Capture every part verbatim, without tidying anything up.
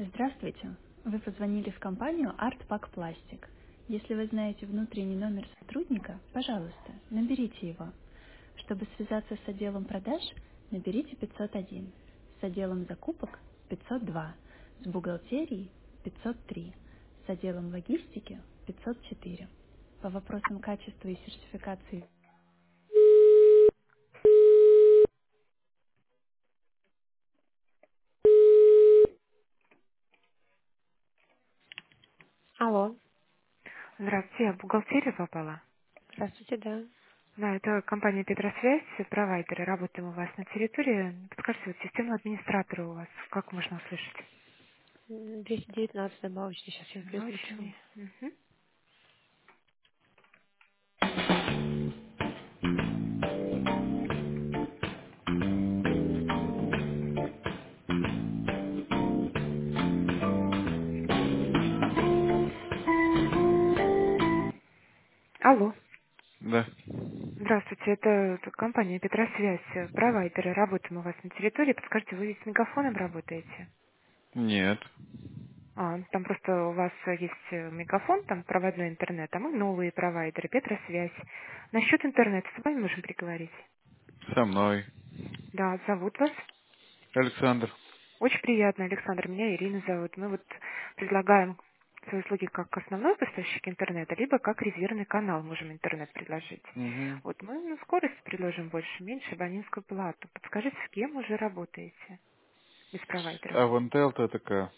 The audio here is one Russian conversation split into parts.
Здравствуйте. Вы позвонили в компанию Art-Pack Plastic. Если вы знаете внутренний номер сотрудника, пожалуйста, наберите его. Чтобы связаться с отделом продаж, наберите пятьсот один, с отделом закупок пятьсот два, с бухгалтерией пятьсот три, с отделом логистики пятьсот четыре. По вопросам качества и сертификации. Алло, Здравствуйте, я в бухгалтерию попала. здравствуйте, да. Да, это компания Петросвязь, провайдеры. Работаем у вас на территории. Подскажите, вот систему администратора у вас, как можно услышать? М, двести девятнадцать добавочный, сейчас я переключу. Научный. Мгм. Алло. Да. Здравствуйте, это компания Петросвязь, провайдеры. Работаем у вас на территории. Подскажите, вы с мегафоном работаете? Нет. А, там просто у вас есть э, мегафон, там проводной интернет, а мы новые провайдеры, Петросвязь. Насчет интернета с вами можем переговорить? Со мной. Да, зовут вас? Александр. Очень приятно, Александр. Меня Ирина зовут. Мы вот предлагаем свои услуги как основной поставщик интернета, либо как резервный канал можем интернет предложить. Угу. Вот мы ну, скорость предложим больше, меньше, абонентскую плату. Подскажите, с кем уже работаете без провайдеров? А вантел-то такая.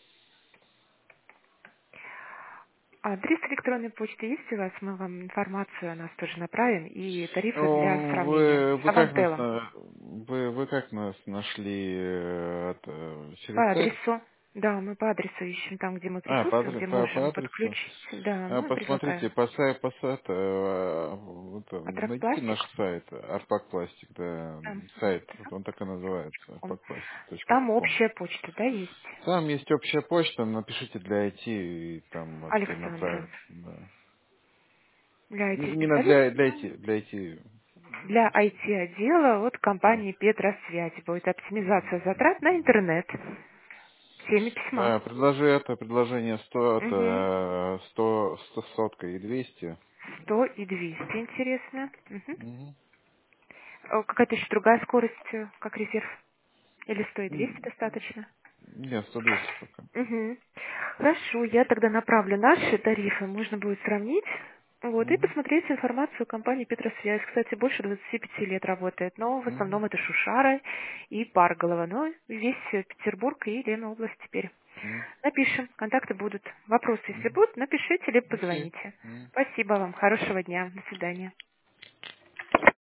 Адрес электронной почты есть у вас? Мы вам информацию о нас тоже направим и тарифы для О, сравнения Вы, с вы как нас Авантелом. на- вы, вы как нас нашли э, это, через По сайт? адресу. Да, мы по адресу ищем там, где мы А, по, присутствуем, адре- где по, по можем адресу. подключить. Да, А, мы посмотрите, предлагаем. по сайту, по сайту, э, вот, э, найдите Атракпластик? наш сайт, Arpac Plastic, да, Там. сайт, вот он так и называется, Он. arpac plastic точка Там com. общая почта, да, есть? Там есть общая почта, напишите для ай ти, и там это Александр. направят. Да. Для И- Именно для, для I T-специалиста? ай ти, для ай ти. Для I T-отдела от Да. компании Петросвязь будет оптимизация затрат на интернет. Всеми письма. А, предложи это, предложение сто, Угу. это сто, сто сотка и двести. сто и двести, интересно. Мгм. Угу. Э, Какая-то еще другая скорость, э, как резерв? Или сто и двести М, достаточно? Нет, сто двести пока. Угу. Хорошо, я тогда направлю наши тарифы, можно будет сравнить. Вот, и Угу. посмотреть информацию компании Петросвязь. Кстати, больше двадцати пяти лет работает, но в Угу. основном это Шушара и Парголова, но весь э, Петербург и Ленобласть теперь. Угу. Напишем, контакты будут. Вопросы, если Угу. будут, напишите, либо Окей. позвоните. Угу. Спасибо вам, хорошего дня, до свидания.